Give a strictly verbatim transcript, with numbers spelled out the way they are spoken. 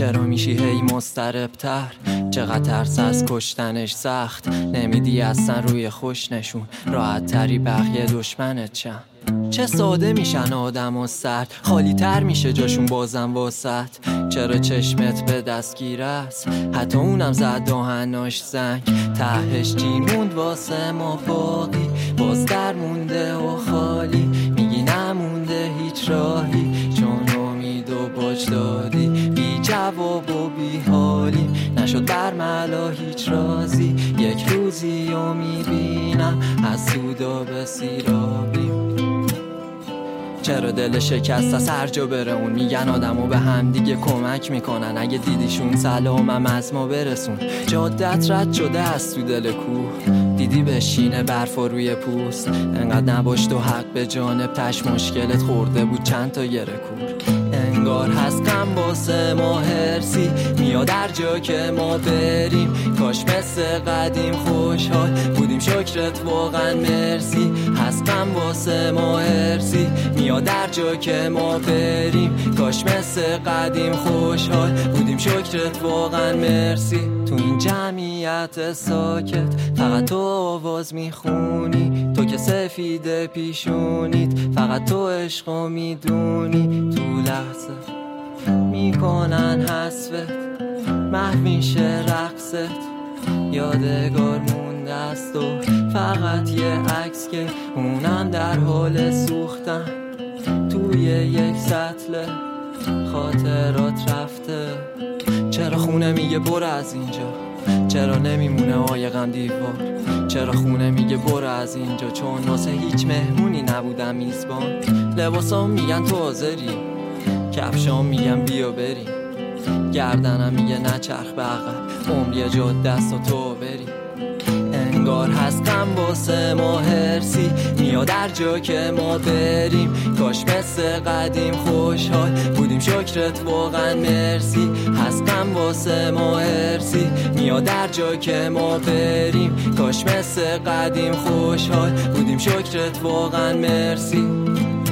چرا میشی هی مضطرب‌تر؟ چقدر ترس از کشتنش سخت، نمیدی اصلا روی خوش نشون، راحت تری بقیه دشمنت چند. چه ساده میشن آدم و سرد، خالی تر میشه جاشون بازم واسط. چرا چشمت به دستگیر است، حتی اونم زد دهناش زنگ. تهش چی موند واسه ما باقی، باز در مونده و خالی. میگی نمونده هیچ راهی، چون امید و باج دادی. بی جواب و بی حالی، نشد برملا هیچ رازی. یک روزی و میبینم از سودا به سیرابی. چرا دل شکست از هر جا بره اون، میگن آدمو به هم دیگه کمک میکنن. اگه دیدیشون سلامم از ما برسون. جادت رد شده از تو دل کوه، دیدی بشینه برف و روی پوست. انقدر نباش تو حق به جانب، تش مشکلت خورده بود چند تا گره کور. انگار هست غم واسه ما هرسی، میاد در جا که ما بریم. کاش مثل قدیم خوشحال بودیم، شکرت واقعا مرسی. هست غم واسه ما هرسی، میاد در جا که ما بریم. کاش مثل قدیم خوشحال بودیم، شکرت واقعا مرسی. تو این جمعیت ساکت فقط تو آواز میخونی، تو که سفید پیشونیت فقط تو عشقو میدونی. تو لحظه میکنن حسفت، محو میشه رقصت. یادگار مونده است و فقط یه عکس که اونم در حال سوختن. توی یک سطل خاطرات رفته. چرا خونه میگه برو از اینجا، چرا نمیمونه عایقم دیوار. چرا خونه میگه برو از اینجا، چون واسه هیچ مهمونی نبودم میزبان. لباسام میگن تو حاضری، کفشام میگن بیا بریم. گردنم میگه نچرخ به عقب، عمری جا دست و تو بری. انگار هست غم واسه ما هرسی، میاد در جا که ما بریم. کاش مثل قدیم خوشحال بودیم، شکرت واقعا مرسی. هست غم واسه ما هرسی، میاد در جا که ما بریم. کاش مثل قدیم خوشحال بودیم، شکرت واقعا مرسی.